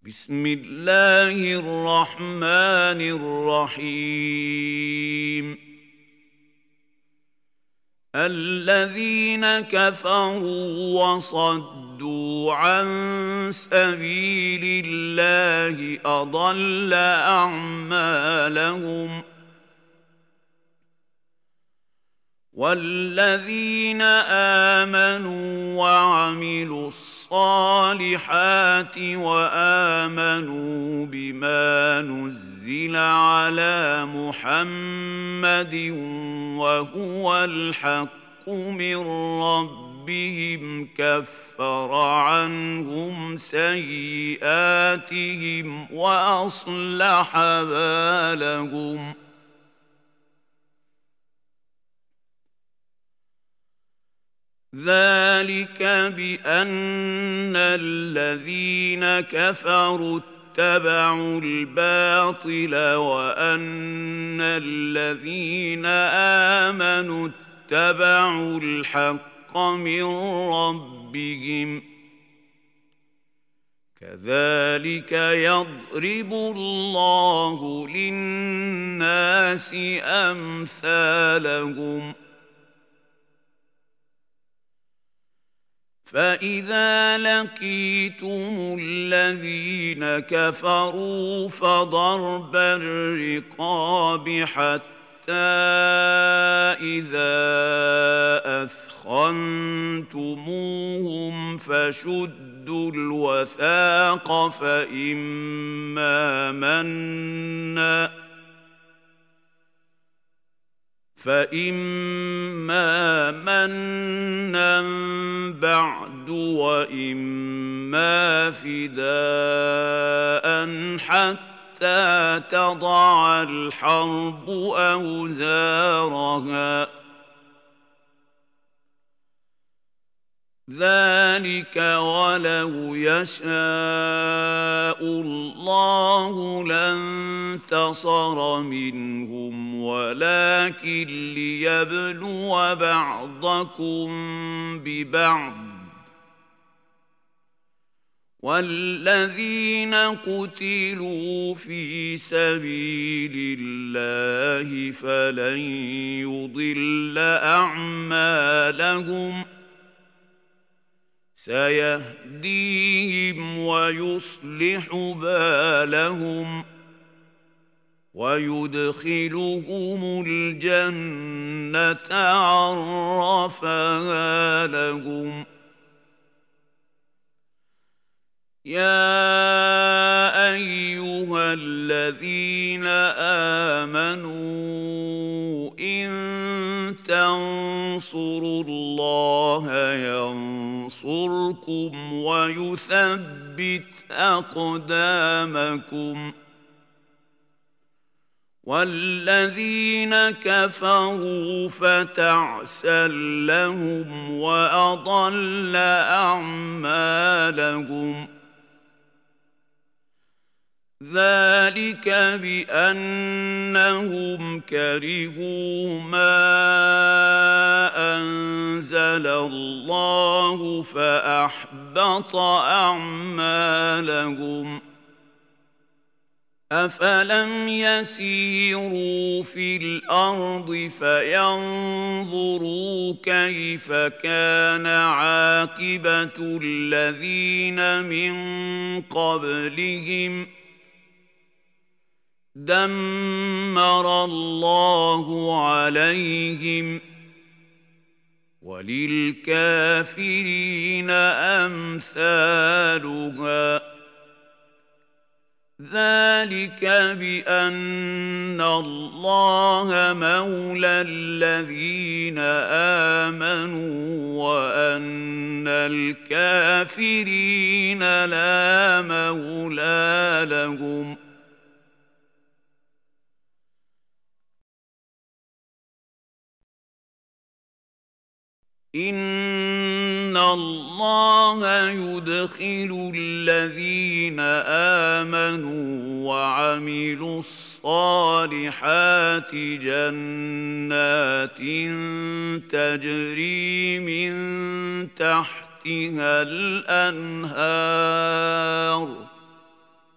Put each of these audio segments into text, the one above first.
بسم الله الرحمن الرحيم الذين كفروا وصدوا عن سبيل الله أضل أعمالهم والذين آمنوا وعملوا الصالحات وآمنوا بما نزل على محمد وهو الحق من ربهم كفر عنهم سيئاتهم وأصلح بالهم ذلك بأن الذين كفروا اتبعوا الباطل وأن الذين آمنوا اتبعوا الحق من ربهم كذلك يضرب الله للناس أمثالهم فإذا لقيتم الذين كفروا فضرب الرقاب حتى إذا أثخنتموهم فشدوا الوثاق فإما منا بعد وإما فداء حتى تضع الحرب أوزارها ذلك ولو يشاء الله لانتصر منهم ولكن ليبلو بعضكم ببعض والذين قتلوا في سبيل الله فلن يضل أعمالهم سيهديهم ويصلح بالهم ويدخلهم الجنة عرفها لهم يا أيها الذين آمنوا إن تنصروا الله ينصركم ويثبت أقدامكم والذين كفروا فتعسا لهم وأضل أعمالهم ذلك بأنهم كرهوا ما أنزل الله فأحبط أعمالهم أفلم يسيروا في الأرض فينظروا كيف كان عاقبة الذين من قبلهم دمر الله عليهم وللكافرين أمثالها ذلك بأن الله مولى الذين آمنوا وأن الكافرين لا مولى لهم إن الله يدخل الذين آمنوا وعملوا الصالحات جنات تجري من تحتها الأنهار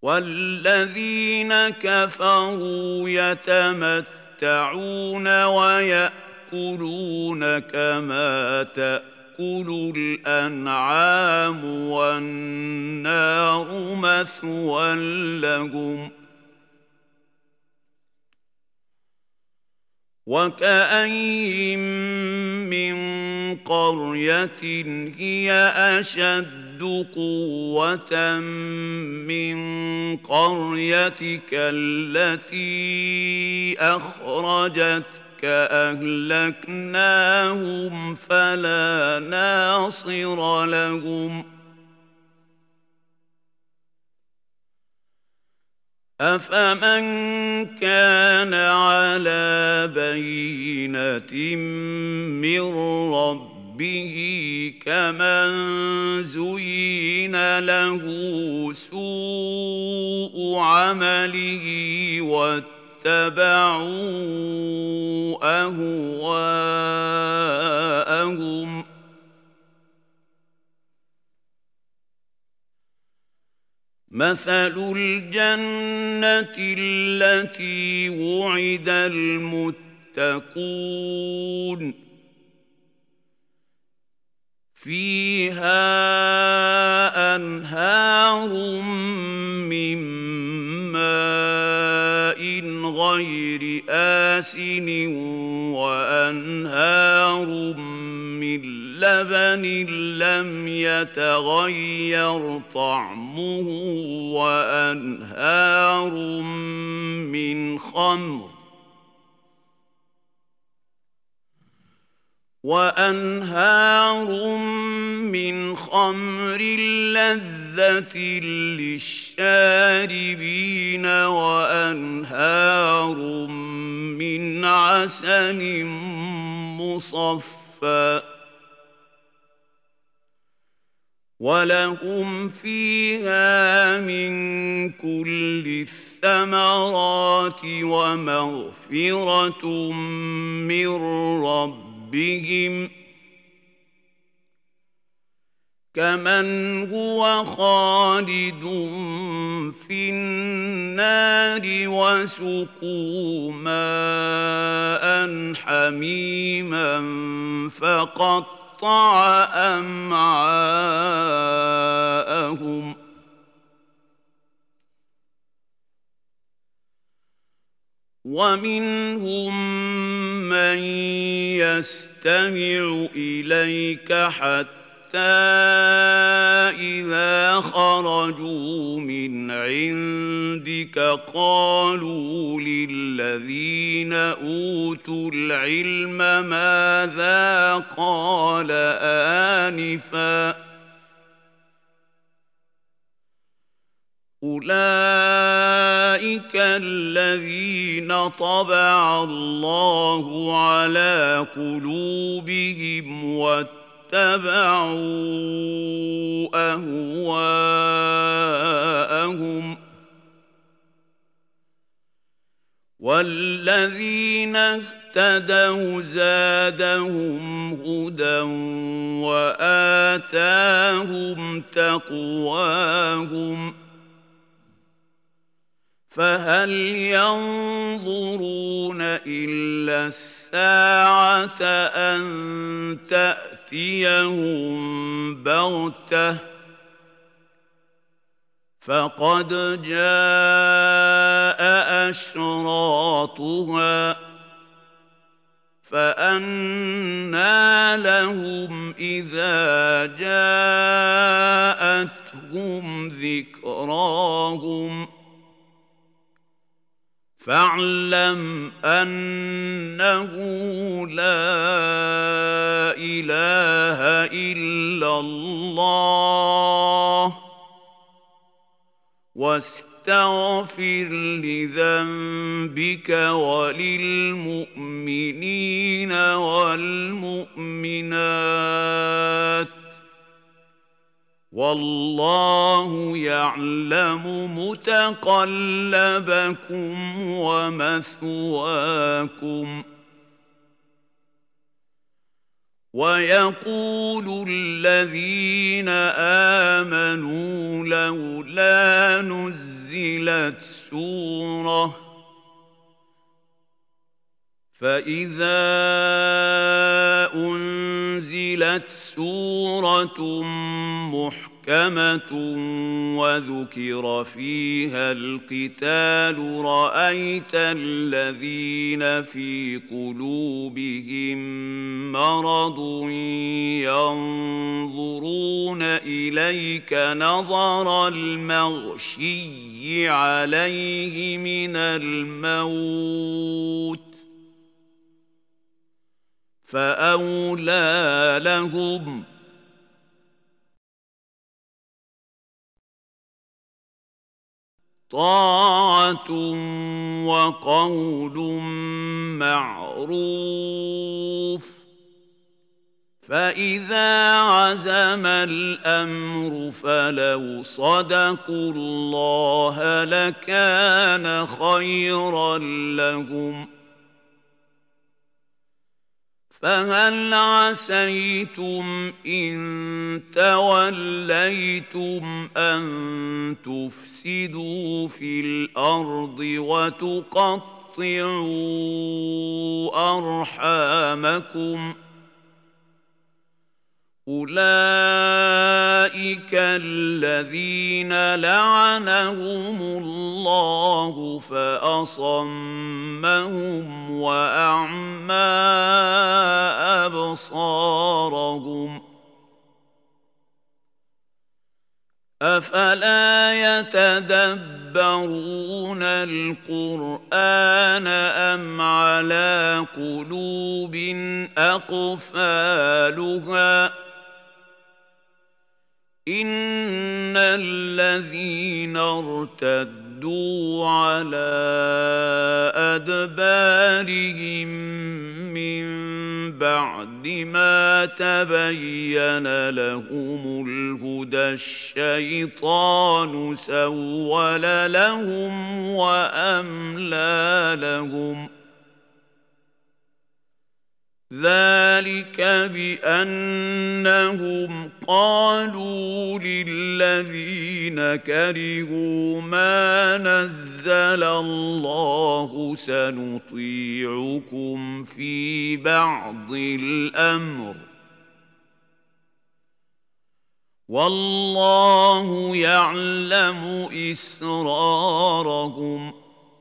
والذين كفروا يتمتعون ويأكلون كما تأكل الأنعام والنار مثوى لهم وكأين من قرية هي أشد قوة من قريتك التي أخرجتك أهلكناهم فلا ناصر لهم أفمن كان على بينة من ربه كمن زين له سوء عمله واتبعوا أهواءهم مثل الجنة التي وعد المتقون فيها أنهار من ماء غير آسن وأنهار من لبن لم يتغير طعمه وأنهار من خمر لذة للشاربين وأنهار من عسل مصفى ولهم فيها من كل الثمرات ومغفرة من ربهم كمن هو خالد في النار وسقوا ماء حميما فقطع أمعاءهم ومنهم من يستمع إليك حتى إذا خرجوا من عندك قالوا للذين أوتوا العلم ماذا قال آنفا أولئك الذين طبع الله على قلوبهم واتبعوا أهواءهم والذين اهتدوا زادهم هدى وآتاهم تقواهم فهل ينظرون إلا الساعة أن تأتيهم بغتة فقد جاء أشراطها فأنى لهم إذا جاءتهم ذكراهم فاعلم أنه لا إله إلا الله واستغفر لذنبك وللمؤمنين والمؤمنات والله يعلم متقلبكم ومثواكم ويقول الذين آمنوا لولا نزل أنزلت سورة محكمة وذكر فيها القتال رأيت الذين في قلوبهم مرض ينظرون إليك نظر المغشي عليه من الموت فأولى لهم طاعة وقول معروف فإذا عزم الأمر فلو صدقوا الله لكان خيرا لهم فهل عسيتم إن توليتم أن تفسدوا في الأرض وتقطعوا أرحامكم أولئك الذين لعنهم الله فأصمهم وأعمى أبصارهم أفلا يتدبرون القرآن أم على قلوب أقفالها إن الذين ارتدوا على أدبارهم من بعد ما تبين لهم الهدى الشيطان سول لهم وأملى لهم ذلك بأنهم قالوا للذين كرهوا ما نزل الله سنطيعكم في بعض الأمر والله يعلم إسرارهم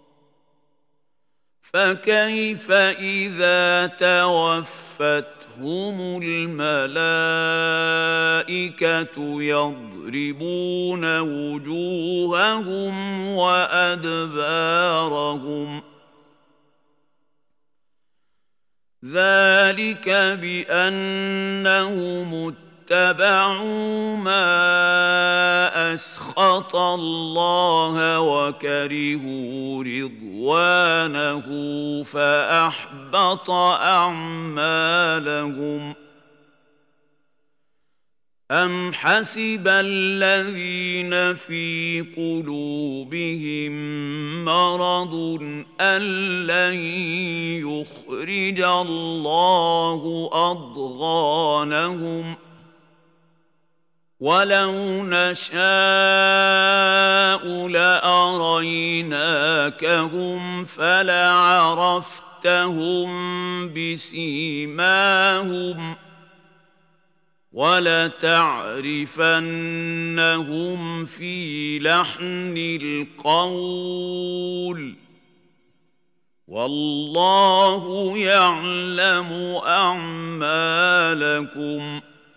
فكيف إذا توفتهم الملائكة يضربون وجوههم وأدبارهم ذلك بأنهم اتبعوا ما أسخط الله وكرهوا رضوانه فأحبط أعمالهم أم حسب الذين في قلوبهم مرض أن لن يخرج الله أضغانهم ولو نشاء لأريناكهم فلعرفتهم بسيماهم ولتعرفنهم في لحن القول والله يعلم أعمالكم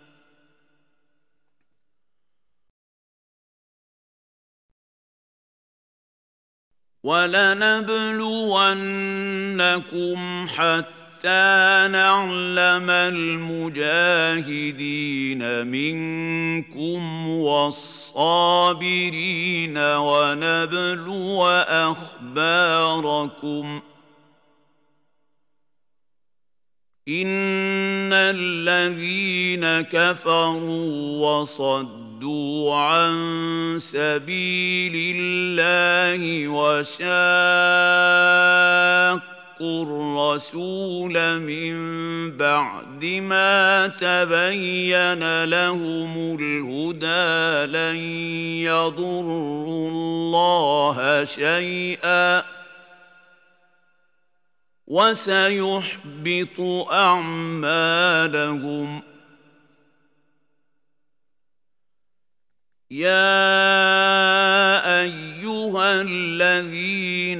ولنبلونكم حتى نعلم المجاهدين منكم والصابرين ونبلو أخباركم إن الذين كفروا وصدوا عن سبيل الله وشاقوا الرسول من بعد ما تبين لهم الهدى لن يضروا الله شيئا وسيحبط أعمالهم. يا أيها الذين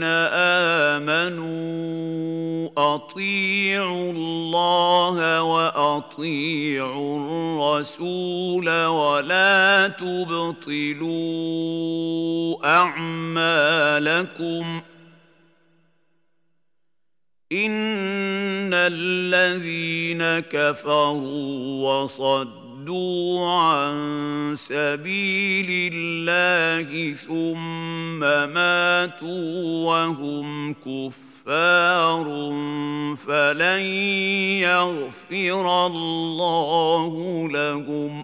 آمنوا أطيعوا الله وأطيعوا الرسول ولا تبطلوا أعمالكم إن الذين كفروا وصدوا عن سبيل الله ثم ماتوا وهم كفار فلن يغفر الله لهم.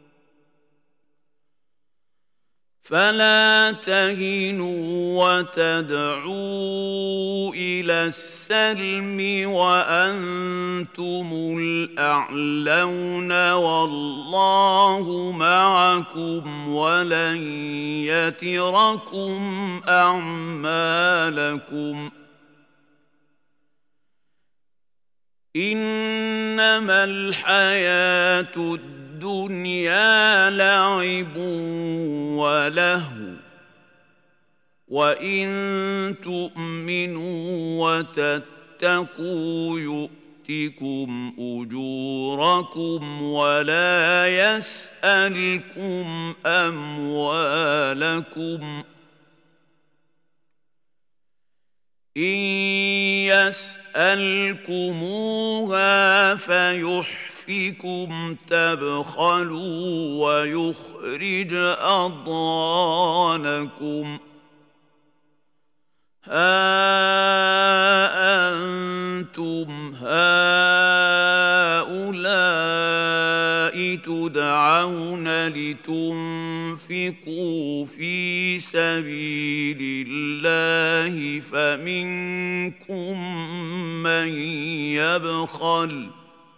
فلا تهنوا وتدعوا إلى السلم وأنتم الأعلون والله معكم ولن يتركم أعمالكم. إنما الحياة الدنيا لعب ولهو وإن تؤمنوا وتتقوا يؤتكم أجوركم ولا يسألكم أموالكم. إن يسألكموها فيحفكم تبخلوا ويخرج أضغانكم. ها أنتم هؤلاء تدعون لتنفقوا في سبيل الله فمنكم من يبخل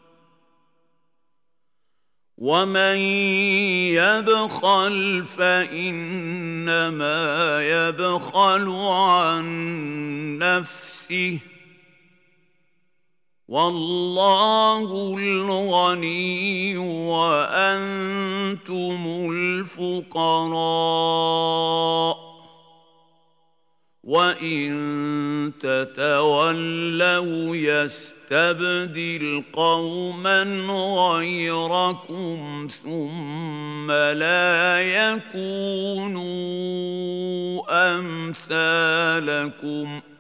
ومن يبخل فإنما يبخل عن نفسه والله الغني وأنتم الفقراء وإن تتولوا يستبدل قوما غيركم ثم لا يكونوا أمثالكم.